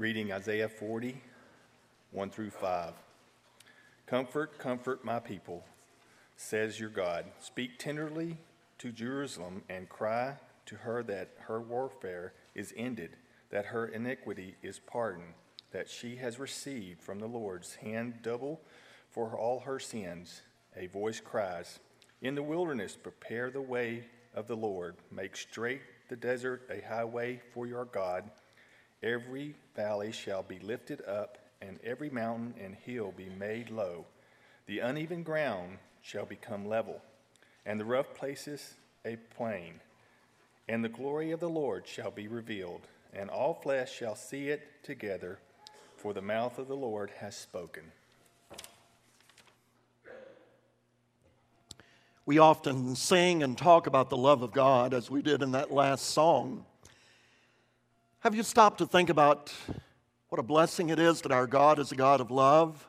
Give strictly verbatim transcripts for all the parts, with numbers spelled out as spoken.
Reading Isaiah forty, one through five. Comfort, comfort my people, says your God. Speak tenderly to Jerusalem and cry to her that her warfare is ended, that her iniquity is pardoned, that she has received from the Lord's hand double for all her sins. A voice cries, in the wilderness prepare the way of the Lord. Make straight the desert a highway for your God. Every valley shall be lifted up, and every mountain and hill be made low. The uneven ground shall become level, and the rough places a plain. And the glory of the Lord shall be revealed, and all flesh shall see it together, for the mouth of the Lord has spoken. We often sing and talk about the love of God, as we did in that last song. Have you stopped to think about what a blessing it is that our God is a God of love?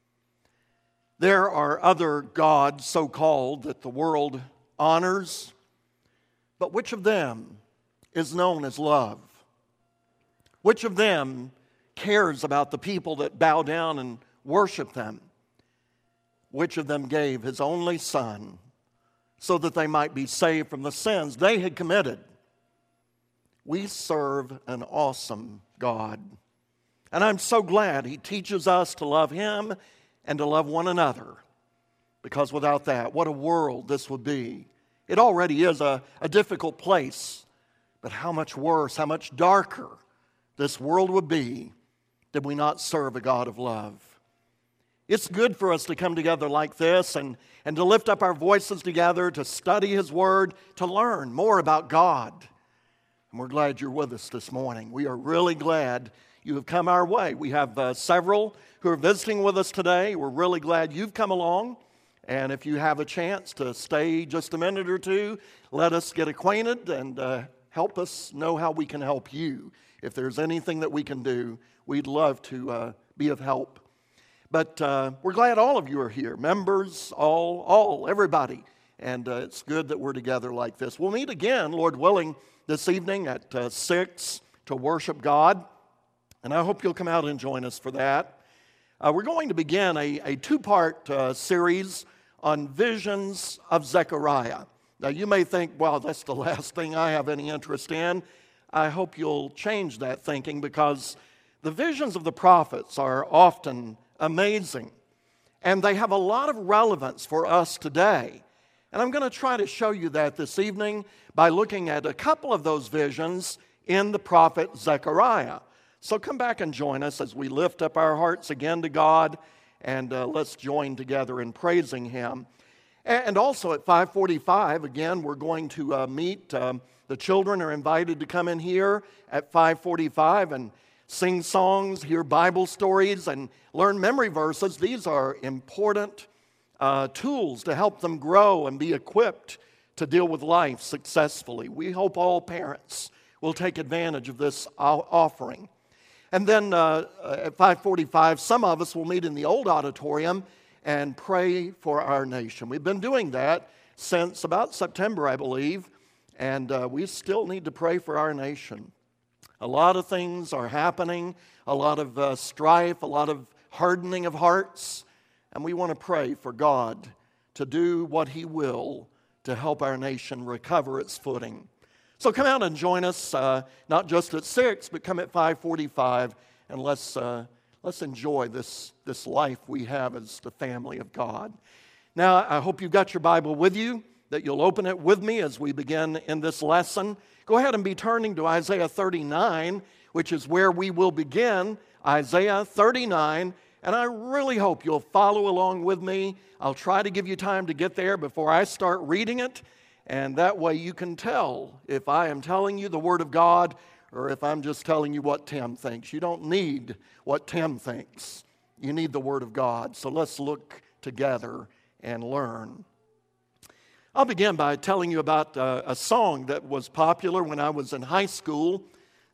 There are other gods, so-called, that the world honors, but which of them is known as love? Which of them cares about the people that bow down and worship them? Which of them gave his only Son so that they might be saved from the sins they had committed? We serve an awesome God. And I'm so glad He teaches us to love Him and to love one another. Because without that, what a world this would be. It already is a, a difficult place. But how much worse, how much darker this world would be did we not serve a God of love. It's good for us to come together like this and, and to lift up our voices together, to study His Word, to learn more about God. And we're glad you're with us this morning. We are really glad you have come our way. We have uh, several who are visiting with us today. We're really glad you've come along. And if you have a chance to stay just a minute or two, let us get acquainted and uh, help us know how we can help you. If there's anything that we can do, we'd love to uh, be of help. But uh, we're glad all of you are here, members, all, all, everybody. And uh, it's good that we're together like this. We'll meet again, Lord willing, this evening at uh, six to worship God. And I hope you'll come out and join us for that. Uh, we're going to begin a, a two-part uh, series on visions of Zechariah. Now, you may think, well, that's the last thing I have any interest in. I hope you'll change that thinking, because the visions of the prophets are often amazing. And they have a lot of relevance for us today. And I'm going to try to show you that this evening by looking at a couple of those visions in the prophet Zechariah. So come back and join us as we lift up our hearts again to God, and uh, let's join together in praising Him. And also at five forty-five, again, we're going to uh, meet. Um, the children are invited to come in here at five forty-five and sing songs, hear Bible stories, and learn memory verses. These are important uh, tools to help them grow and be equipped to deal with life successfully. We hope all parents will take advantage of this offering. And then uh, at five forty-five, some of us will meet in the old auditorium and pray for our nation. We've been doing that since about September, I believe, and uh, we still need to pray for our nation. A lot of things are happening, a lot of uh, strife, a lot of hardening of hearts, and we want to pray for God to do what He will to help our nation recover its footing. So come out and join us, uh, not just at six, but come at five forty-five, and let's uh, let's enjoy this, this life we have as the family of God. Now, I hope you've got your Bible with you, that you'll open it with me as we begin in this lesson. Go ahead and be turning to Isaiah thirty-nine, which is where we will begin, Isaiah thirty-nine, and I really hope you'll follow along with me. I'll try to give you time to get there before I start reading it, and that way you can tell if I am telling you the Word of God or if I'm just telling you what Tim thinks. You don't need what Tim thinks. You need the Word of God. So let's look together and learn. I'll begin by telling you about uh, a song that was popular when I was in high school.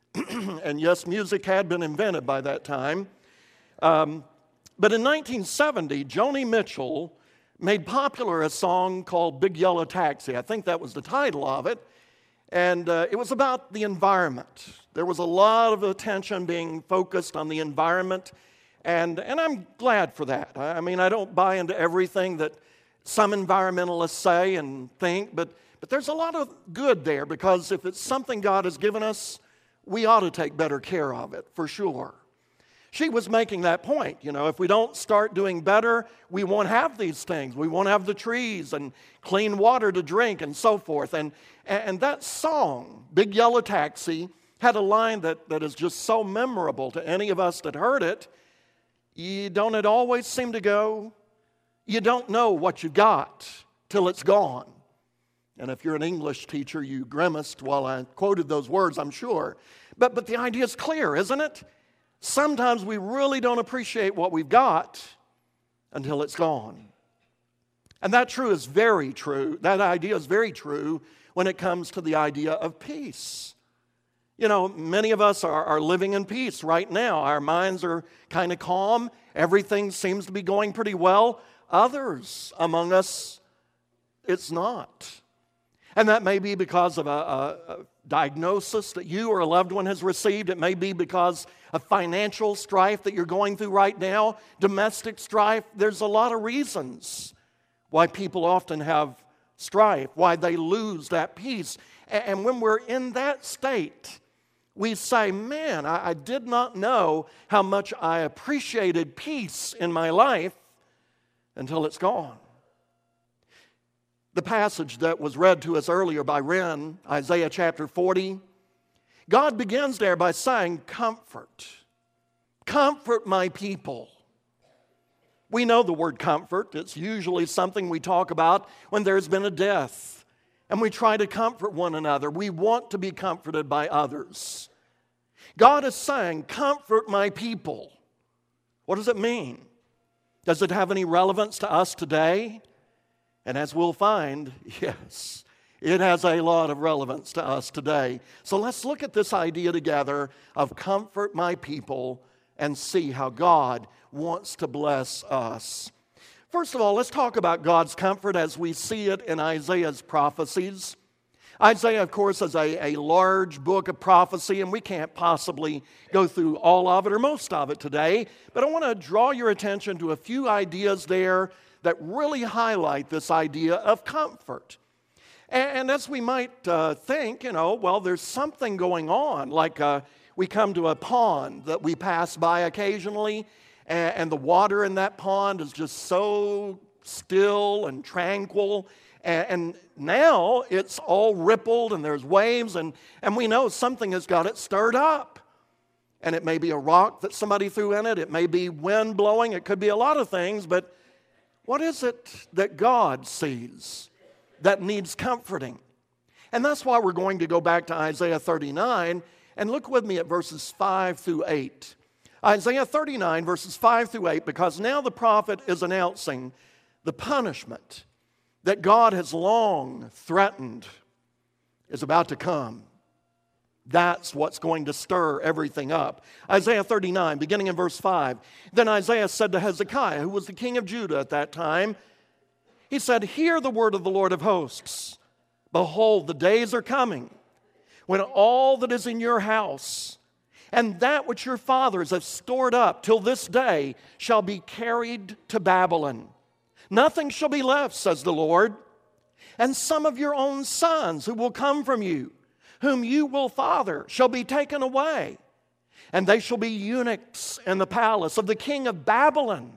And yes, music had been invented by that time. Um, but in nineteen seventy, Joni Mitchell made popular a song called Big Yellow Taxi. I think that was the title of it. And uh, it was about the environment, There was a lot of attention being focused on the environment, and, and I'm glad for that. I mean, I don't buy into everything that some environmentalists say and think, but, but there's a lot of good there, because if it's something God has given us, we ought to take better care of it, for sure. She was making that point. You know, if we don't start doing better, we won't have these things. We won't have the trees and clean water to drink and so forth. And, and that song, Big Yellow Taxi, had a line that, that is just so memorable to any of us that heard it. You don't it always seem to go, you don't know what you got till it's gone. And if you're an English teacher, you grimaced while I quoted those words, I'm sure. But, but the idea is clear, isn't it? Sometimes we really don't appreciate what we've got until it's gone. And that true is very true. That idea is very true when it comes to the idea of peace. You know, many of us are, are living in peace right now. Our minds are kind of calm. Everything seems to be going pretty well. Others among us, it's not. And that may be because of a, a, a diagnosis that you or a loved one has received. It may be because of financial strife that you're going through right now, domestic strife. There's a lot of reasons why people often have strife, why they lose that peace. And when we're in that state, we say, man, I, I did not know how much I appreciated peace in my life until it's gone. The passage that was read to us earlier by Ren, Isaiah chapter forty, God begins there by saying, comfort. Comfort my people. We know the word comfort. It's usually something we talk about when there's been a death, and we try to comfort one another. We want to be comforted by others. God is saying, comfort my people. What does it mean? Does it have any relevance to us today? And as we'll find, yes, it has a lot of relevance to us today. So let's look at this idea together of comfort my people and see how God wants to bless us. First of all, let's talk about God's comfort as we see it in Isaiah's prophecies. Isaiah, of course, is a, a large book of prophecy, and we can't possibly go through all of it or most of it today. But I want to draw your attention to a few ideas there that really highlight this idea of comfort. And, and as we might uh, think, you know, well, there's something going on, like uh, we come to a pond that we pass by occasionally, and, and the water in that pond is just so still and tranquil. And now it's all rippled and there's waves, and, and we know something has got it stirred up. And it may be a rock that somebody threw in it. It may be wind blowing. It could be a lot of things. But what is it that God sees that needs comforting? And that's why we're going to go back to Isaiah thirty-nine and look with me at verses five through eight. Isaiah thirty-nine, verses five through eight, because now the prophet is announcing the punishment that God has long threatened is about to come. That's what's going to stir everything up. Isaiah thirty-nine, beginning in verse five. Then Isaiah said to Hezekiah, who was the king of Judah at that time, he said, hear the word of the Lord of hosts. Behold, the days are coming when all that is in your house and that which your fathers have stored up till this day shall be carried to Babylon. Nothing shall be left, says the Lord. And some of your own sons who will come from you, whom you will father, shall be taken away. And they shall be eunuchs in the palace of the king of Babylon.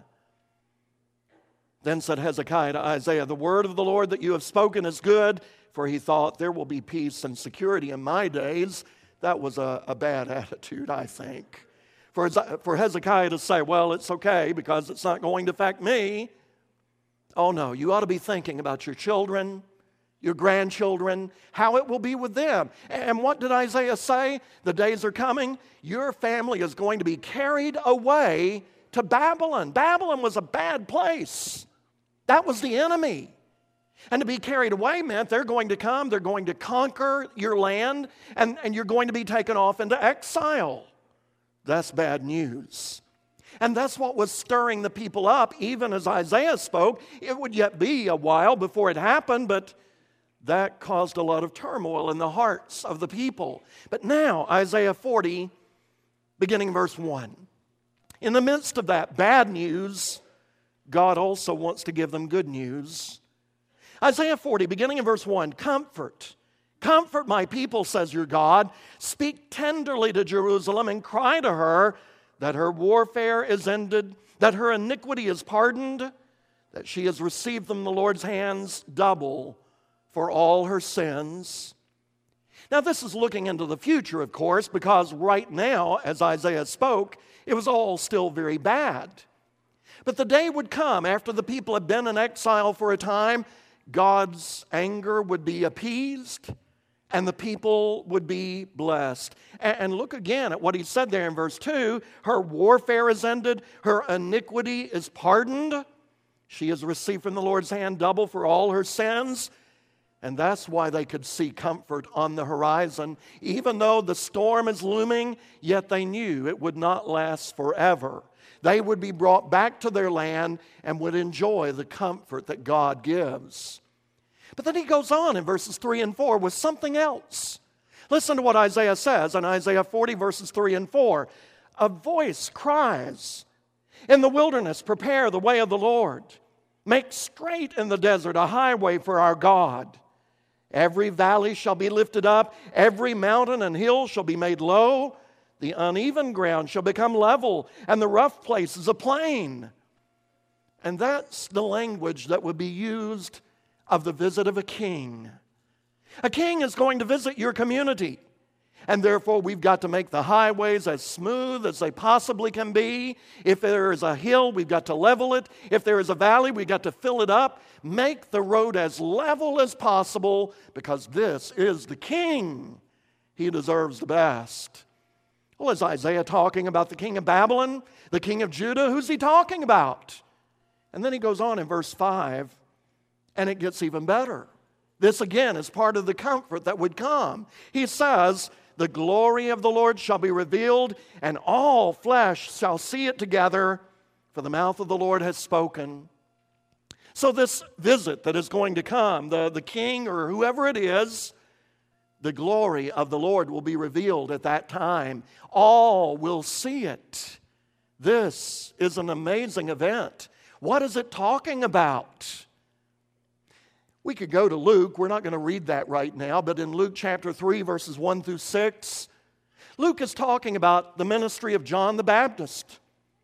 Then said Hezekiah to Isaiah, the word of the Lord that you have spoken is good. For he thought, there will be peace and security in my days. That was a, a bad attitude, I think. For, for Hezekiah to say, well, it's okay because it's not going to affect me. Oh no, you ought to be thinking about your children, your grandchildren, how it will be with them. And what did Isaiah say? The days are coming. Your family is going to be carried away to Babylon. Babylon was a bad place. That was the enemy. And to be carried away meant they're going to come, they're going to conquer your land, and, and you're going to be taken off into exile. That's bad news. And that's what was stirring the people up, even as Isaiah spoke. It would yet be a while before it happened, but That caused a lot of turmoil in the hearts of the people. But now, Isaiah forty, beginning verse one. In the midst of that bad news, God also wants to give them good news. Isaiah forty, beginning in verse one, comfort. Comfort my people, says your God. Speak tenderly to Jerusalem and cry to her that her warfare is ended, that her iniquity is pardoned, that she has received from the Lord's hands double for all her sins. Now, this is looking into the future, of course, because right now, as Isaiah spoke, it was all still very bad. But the day would come after the people had been in exile for a time, God's anger would be appeased, and the people would be blessed. And look again at what he said there in verse two. Her warfare is ended, her iniquity is pardoned. She has received from the Lord's hand double for all her sins. And that's why they could see comfort on the horizon. Even though the storm is looming, yet they knew it would not last forever. They would be brought back to their land and would enjoy the comfort that God gives. But then he goes on in verses three and four with something else. Listen to what Isaiah says in Isaiah forty, verses three and four. A voice cries, in the wilderness, prepare the way of the Lord. Make straight in the desert a highway for our God. Every valley shall be lifted up, every mountain and hill shall be made low. The uneven ground shall become level, and the rough places a plain. And that's the language that would be used of the visit of a king. A king is going to visit your community, and therefore we've got to make the highways as smooth as they possibly can be. If there is a hill, we've got to level it. If there is a valley, we've got to fill it up. Make the road as level as possible, because this is the king. He deserves the best. Well, is Isaiah talking about the king of Babylon, the king of Judah? Who's he talking about? And then he goes on in verse five, and it gets even better. This again is part of the comfort that would come. He says, the glory of the Lord shall be revealed, and all flesh shall see it together, for the mouth of the Lord has spoken. So this visit that is going to come, the, the king or whoever it is, the glory of the Lord will be revealed at that time. All will see it. This is an amazing event. What is it talking about? We could go to Luke. We're not going to read that right now, but in Luke chapter three, verses one through six, Luke is talking about the ministry of John the Baptist.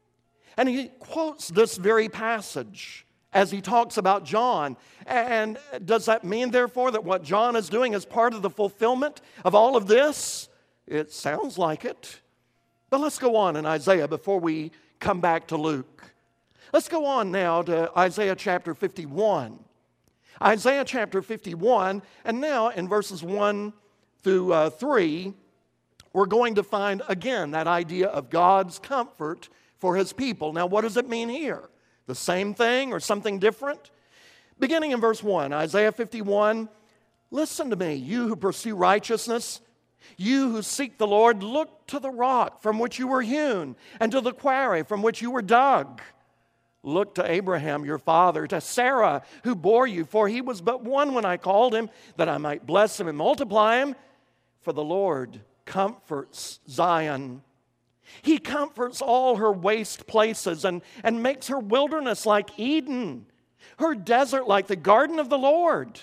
And he quotes this very passage as he talks about John. And does that mean, therefore, that what John is doing is part of the fulfillment of all of this? It sounds like it. But let's go on in Isaiah before we come back to Luke. Let's go on now to Isaiah chapter fifty-one. Isaiah chapter fifty-one, and now in verses one through uh, three, we're going to find again that idea of God's comfort for his people. Now, what does it mean here? The same thing or something different? Beginning in verse one, Isaiah fifty-one, listen to me, you who pursue righteousness, you who seek the Lord, look to the rock from which you were hewn, and to the quarry from which you were dug. Look to Abraham, your father, to Sarah, who bore you, for he was but one when I called him, that I might bless him and multiply him. For the Lord comforts Zion. He comforts all her waste places and, and makes her wilderness like Eden, her desert like the garden of the Lord.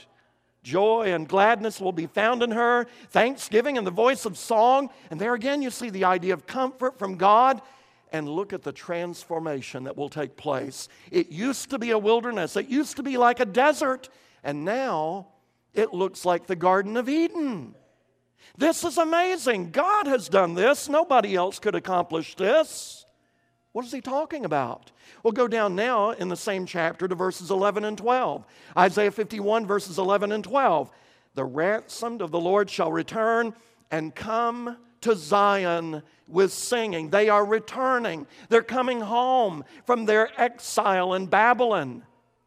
Joy and gladness will be found in her, thanksgiving and the voice of song. And there again you see the idea of comfort from God. And look at the transformation that will take place. It used to be a wilderness. It used to be like a desert. And now it looks like the Garden of Eden. This is amazing. God has done this. Nobody else could accomplish this. What is he talking about? We'll go down now in the same chapter to verses eleven and twelve. Isaiah fifty-one, verses eleven and twelve. The ransomed of the Lord shall return and come to Zion with singing. They are returning. They're coming home from their exile in Babylon.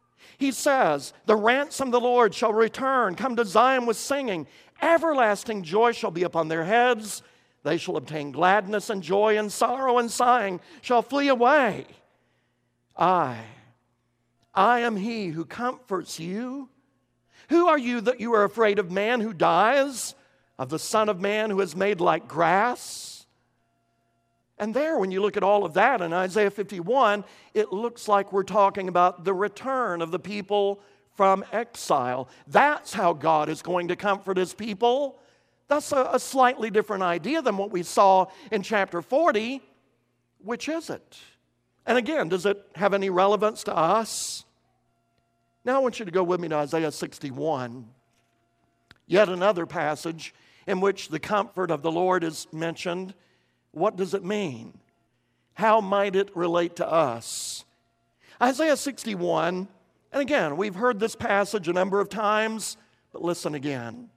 He says, the ransomed of the Lord shall return, come to Zion with singing. Everlasting joy shall be upon their heads. They shall obtain gladness and joy, and sorrow and sighing shall flee away. I, I am he who comforts you, Who are you that you are afraid of man who dies, of the Son of Man who is made like grass? And there, when you look at all of that in Isaiah fifty-one, it looks like we're talking about the return of the people from exile. That's how God is going to comfort His people. That's a, a slightly different idea than what we saw in chapter forty. Which is it? And again, does it have any relevance to us? Now I want you to go with me to Isaiah sixty-one. Yet another passage in which the comfort of the Lord is mentioned. What does it mean? How might it relate to us? Isaiah sixty-one, and again, we've heard this passage a number of times, but listen again.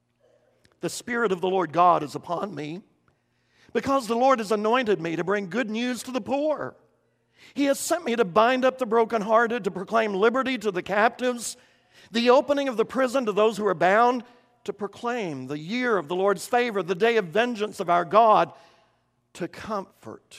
The Spirit of the Lord God is upon me, because the Lord has anointed me to bring good news to the poor. He has sent me to bind up the brokenhearted, to proclaim liberty to the captives, the opening of the prison to those who are bound, to proclaim the year of the Lord's favor, the day of vengeance of our God, to comfort,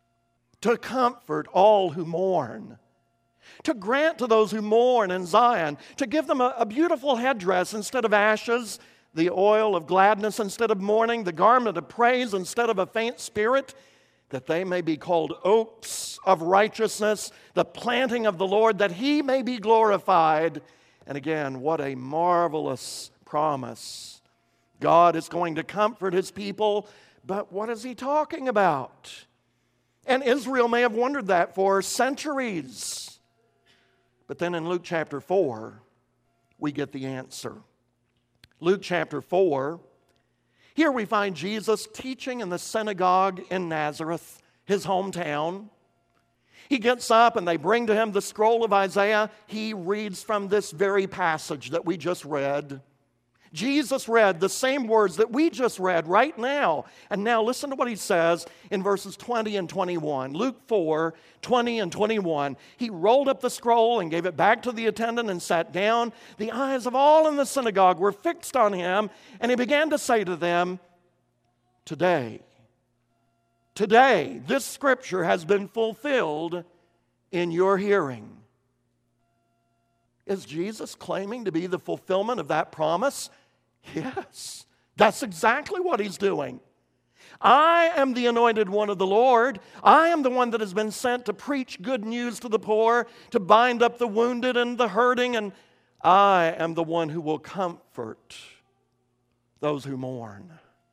to comfort all who mourn, to grant to those who mourn in Zion, to give them a, a beautiful headdress instead of ashes, the oil of gladness instead of mourning, the garment of praise instead of a faint spirit, that they may be called oaks of righteousness, the planting of the Lord, that He may be glorified. And again, what a marvelous promise. God is going to comfort His people, but what is He talking about? And Israel may have wondered that for centuries. But then in Luke chapter four, we get the answer. Luke chapter four, here we find Jesus teaching in the synagogue in Nazareth, His hometown. He gets up and they bring to Him the scroll of Isaiah. He reads from this very passage that we just read. Jesus read the same words that we just read right now. And now listen to what He says in verses twenty and twenty-one. Luke four, twenty and twenty-one. He rolled up the scroll and gave it back to the attendant and sat down. The eyes of all in the synagogue were fixed on Him, and He began to say to them, Today, today, this scripture has been fulfilled in your hearing. Is Jesus claiming to be the fulfillment of that promise? Yes, that's exactly what He's doing. I am the anointed one of the Lord. I am the one that has been sent to preach good news to the poor, to bind up the wounded and the hurting, and I am the one who will comfort those who mourn.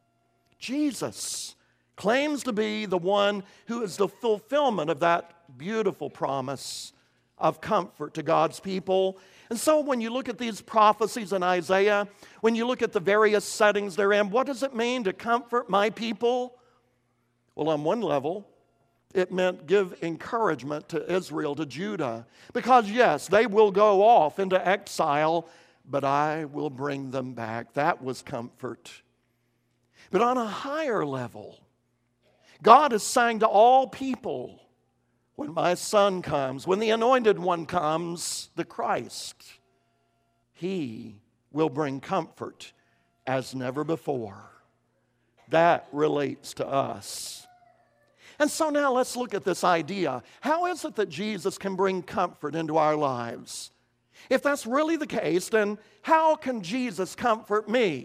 Jesus claims to be the one who is the fulfillment of that beautiful promise of comfort to God's people. And so when you look at these prophecies in Isaiah, when you look at the various settings they're in, what does it mean to comfort my people? Well, on one level, it meant give encouragement to Israel, to Judah. Because yes, they will go off into exile, but I will bring them back. That was comfort. But on a higher level, God is saying to all people, when my Son comes, when the Anointed One comes, the Christ, He will bring comfort as never before. That relates to us. And so now let's look at this idea. How is it that Jesus can bring comfort into our lives? If that's really the case, then how can Jesus comfort me?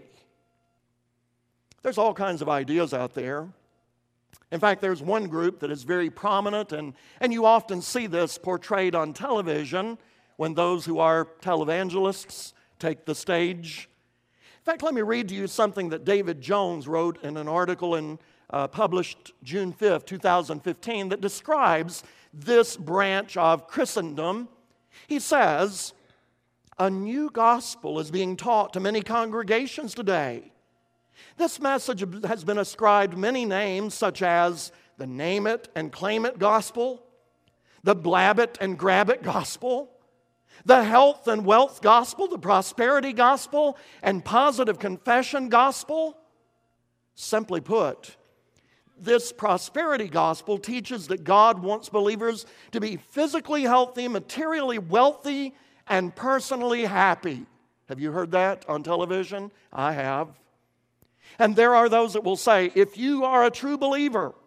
There's all kinds of ideas out there. In fact, there's one group that is very prominent, and, and you often see this portrayed on television when those who are televangelists take the stage. In fact, let me read to you something that David Jones wrote in an article in, uh, published June fifth, two thousand fifteen, that describes this branch of Christendom. He says, a new gospel is being taught to many congregations today. This message has been ascribed many names, such as the name it and claim it gospel, the blab it and grab it gospel, the health and wealth gospel, the prosperity gospel, and positive confession gospel. Simply put, this prosperity gospel teaches that God wants believers to be physically healthy, materially wealthy, and personally happy. Have you heard that on television? I have. And there are those that will say, if you are a true believer,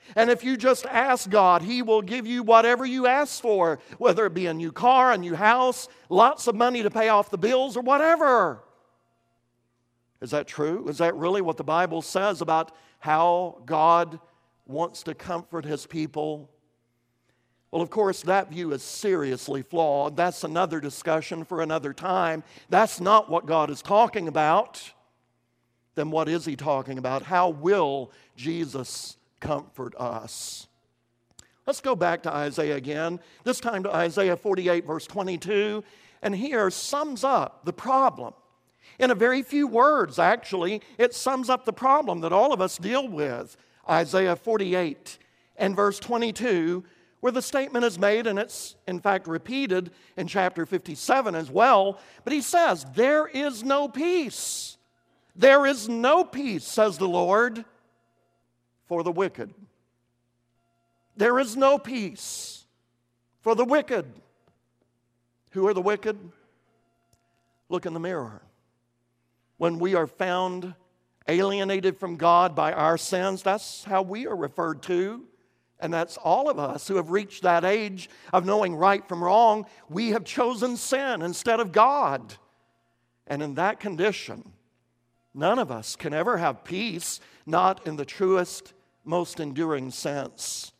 And if you just ask God, He will give you whatever you ask for, whether it be a new car, a new house, lots of money to pay off the bills, or whatever. Is that true? Is that really what the Bible says about how God wants to comfort His people? Well, of course, that view is seriously flawed. That's another discussion for another time. That's not what God is talking about. Then what is He talking about? How will Jesus comfort us? Let's go back to Isaiah again, this time to Isaiah forty-eight, verse twenty-two, and here sums up the problem. In a very few words, actually, it sums up the problem that all of us deal with. Isaiah forty-eight and verse twenty-two, where the statement is made, and it's in fact repeated in chapter fifty-seven as well, but he says, there is no peace. There is no peace, says the Lord, for the wicked. There is no peace for the wicked. Who are the wicked? Look in the mirror. When we are found alienated from God by our sins, that's how we are referred to. And that's all of us who have reached that age of knowing right from wrong. We have chosen sin instead of God. And in that condition, none of us can ever have peace, not in the truest, most enduring sense.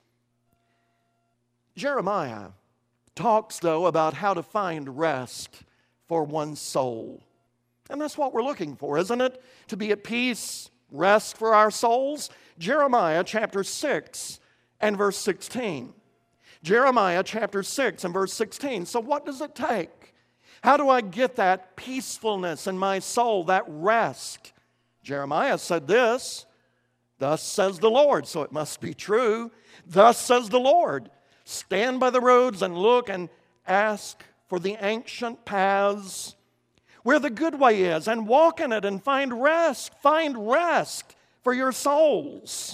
Jeremiah talks, though, about how to find rest for one's soul. And that's what we're looking for, isn't it? To be at peace, rest for our souls. Jeremiah chapter six and verse sixteen. Jeremiah chapter six and verse sixteen. So what does it take? How do I get that peacefulness in my soul, that rest? Jeremiah said this, thus says the Lord, so it must be true. Thus says the Lord, stand by the roads and look and ask for the ancient paths where the good way is, and walk in it and find rest. Find rest for your souls.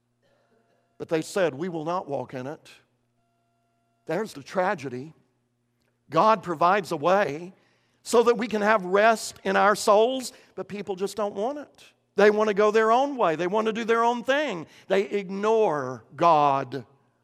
But they said, we will not walk in it. There's the tragedy. God provides a way so that we can have rest in our souls, but people just don't want it. They want to go their own way. They want to do their own thing. They ignore God.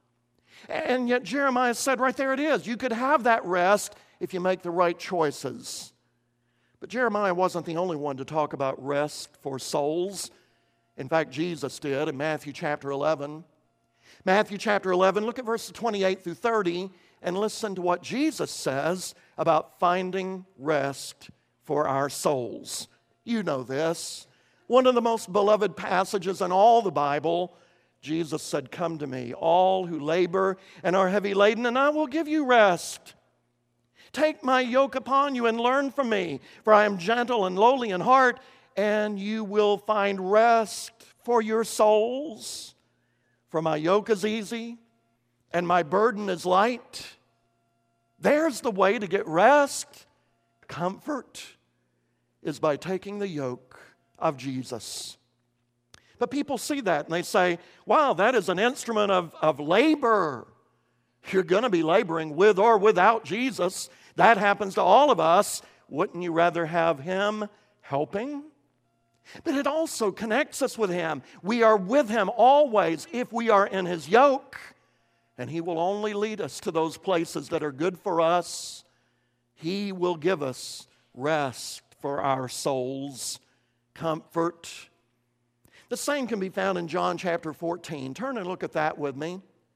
And yet Jeremiah said, right there it is. You could have that rest if you make the right choices. But Jeremiah wasn't the only one to talk about rest for souls. In fact, Jesus did in Matthew chapter eleven. Matthew chapter eleven, look at verses twenty-eight through thirty and listen to what Jesus says about finding rest for our souls. You know this. One of the most beloved passages in all the Bible, Jesus said, come to me, all who labor and are heavy laden, and I will give you rest. Take my yoke upon you and learn from me, for I am gentle and lowly in heart, and you will find rest for your souls. For my yoke is easy, and my burden is light. There's the way to get rest. Comfort is by taking the yoke of Jesus. But people see that, and they say, wow, that is an instrument of, of labor. You're going to be laboring with or without Jesus. That happens to all of us. Wouldn't you rather have Him helping? But it also connects us with Him. We are with Him always if we are in His yoke. And He will only lead us to those places that are good for us. He will give us rest for our souls, comfort. The same can be found in John chapter fourteen. Turn and look at that with me.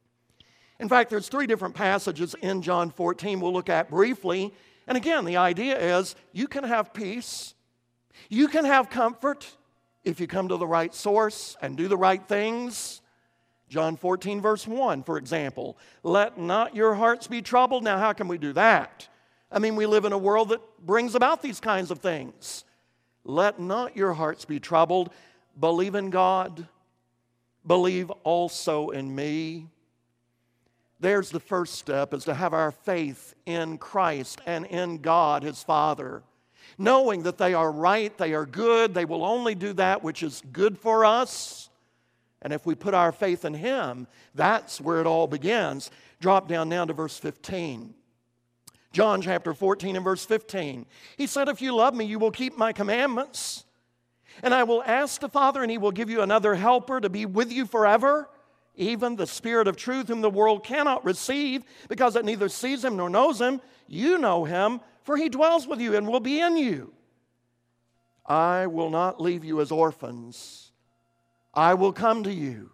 In fact, there's three different passages in John fourteen we'll look at briefly. And again, the idea is you can have peace, you can have comfort if you come to the right source and do the right things. John fourteen, verse one, for example, let not your hearts be troubled. Now, how can we do that? I mean, we live in a world that brings about these kinds of things. Let not your hearts be troubled. Believe in God. Believe also in me. There's the first step, is to have our faith in Christ and in God, His Father. Knowing that they are right, they are good, they will only do that which is good for us. And if we put our faith in Him, that's where it all begins. Drop down now to verse fifteen. John chapter fourteen and verse fifteen. He said, if you love me, you will keep my commandments. And I will ask the Father, and He will give you another helper to be with you forever, even the Spirit of truth, whom the world cannot receive, because it neither sees him nor knows him. You know him, for he dwells with you and will be in you. I will not leave you as orphans. I will come to you.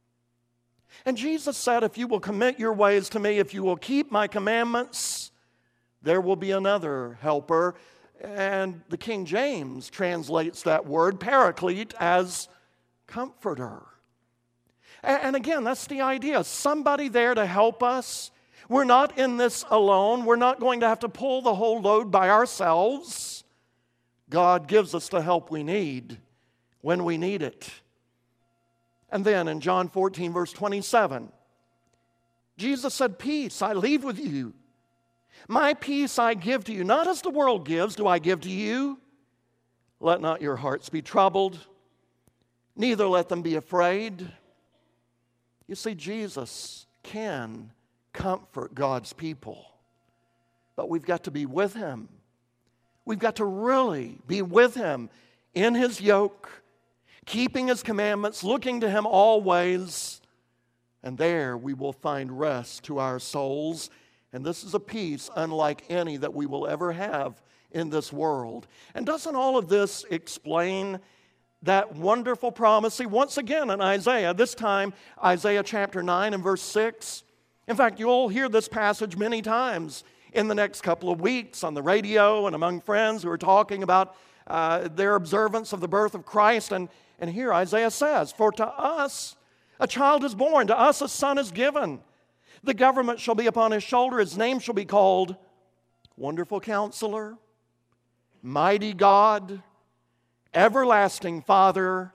And Jesus said, if you will commit your ways to me, if you will keep my commandments, there will be another helper. And the King James translates that word, paraclete, as comforter. And again, that's the idea. Somebody there to help us. We're not in this alone. We're not going to have to pull the whole load by ourselves. God gives us the help we need when we need it. And then in John fourteen, verse twenty-seven, Jesus said, peace I leave with you. My peace I give to you. Not as the world gives do I give to you. Let not your hearts be troubled, neither let them be afraid. You see, Jesus can comfort God's people, but we've got to be with him. We've got to really be with him in his yoke, keeping his commandments, looking to him always, and there we will find rest to our souls. And this is a peace unlike any that we will ever have in this world. And doesn't all of this explain that wonderful promise? See, once again in Isaiah, this time Isaiah chapter nine and verse six. In fact, you'll hear this passage many times in the next couple of weeks on the radio and among friends who are talking about uh, their observance of the birth of Christ. And, and here Isaiah says, for to us a child is born, to us a son is given. The government shall be upon his shoulder. His name shall be called Wonderful Counselor, Mighty God, Everlasting Father,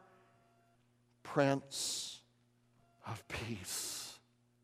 Prince of Peace.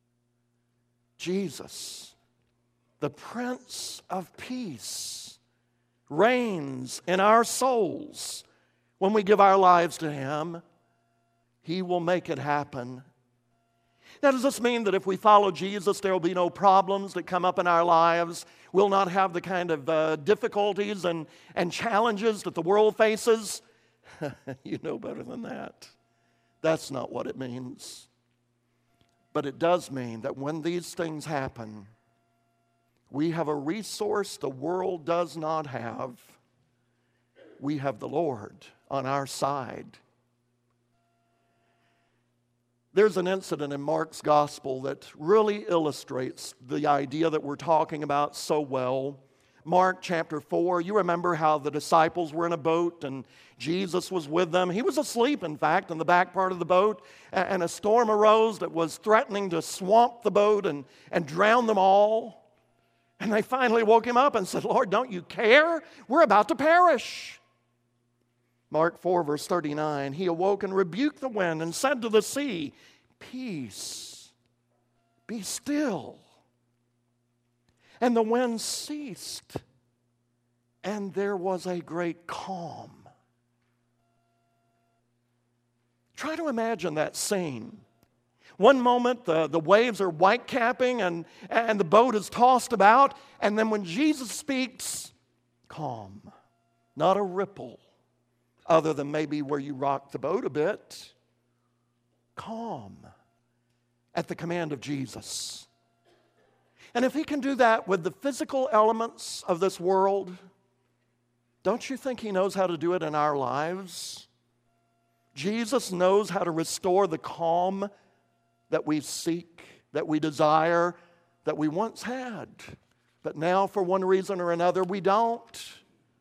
Jesus, the Prince of Peace, reigns in our souls when we give our lives to him. He will make it happen. Now, does this mean that if we follow Jesus, there will be no problems that come up in our lives? We'll not have the kind of uh, difficulties and, and challenges that the world faces? You know better than that. That's not what it means. But it does mean that when these things happen, we have a resource the world does not have. We have the Lord on our side. There's an incident in Mark's gospel that really illustrates the idea that we're talking about so well. Mark chapter four, you remember how the disciples were in a boat and Jesus was with them. He was asleep, in fact, in the back part of the boat, and a storm arose that was threatening to swamp the boat and, and drown them all. And they finally woke him up and said, Lord, don't you care? We're about to perish. Mark four, verse thirty-nine, he awoke and rebuked the wind and said to the sea, peace, be still. And the wind ceased, and there was a great calm. Try to imagine that scene. One moment the, the waves are whitecapping and, and the boat is tossed about, and then when Jesus speaks, calm, not a ripple. Other than maybe where you rock the boat a bit. Calm at the command of Jesus. And if he can do that with the physical elements of this world, don't you think he knows how to do it in our lives? Jesus knows how to restore the calm that we seek, that we desire, that we once had. But now, for one reason or another, we don't.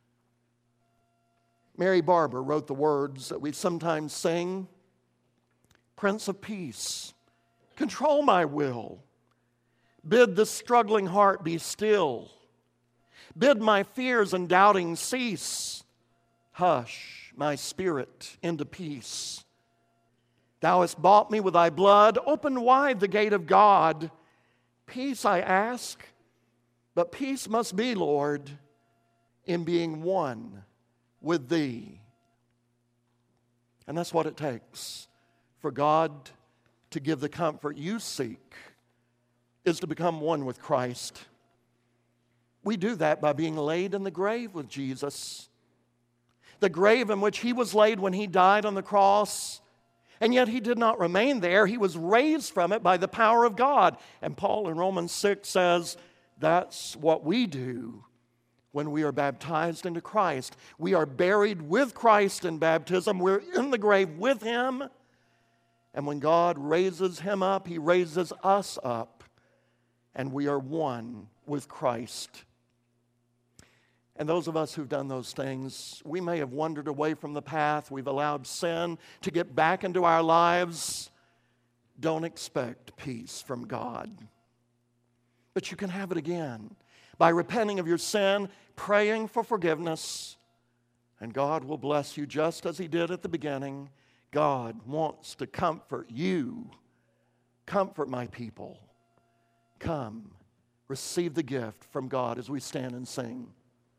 Mary Barber wrote the words that we sometimes sing. Prince of Peace, control my will. Bid this struggling heart be still. Bid my fears and doubting cease. Hush my spirit into peace. Thou hast bought me with thy blood. Open wide the gate of God. Peace I ask, but peace must be, Lord, in being one with thee. And that's what it takes for God to give the comfort you seek, is to become one with Christ. We do that by being laid in the grave with Jesus. The grave in which he was laid when he died on the cross And yet he did not remain there. He was raised from it by the power of God. And Paul in Romans six says, that's what we do when we are baptized into Christ. We are buried with Christ in baptism. We're in the grave with him. And when God raises him up, he raises us up. And we are one with Christ. And those of us who've done those things, we may have wandered away from the path. We've allowed sin to get back into our lives. Don't expect peace from God. But you can have it again by repenting of your sin, praying for forgiveness, and God will bless you just as he did at the beginning. God wants to comfort you. Comfort my people. Come, receive the gift from God as we stand and sing.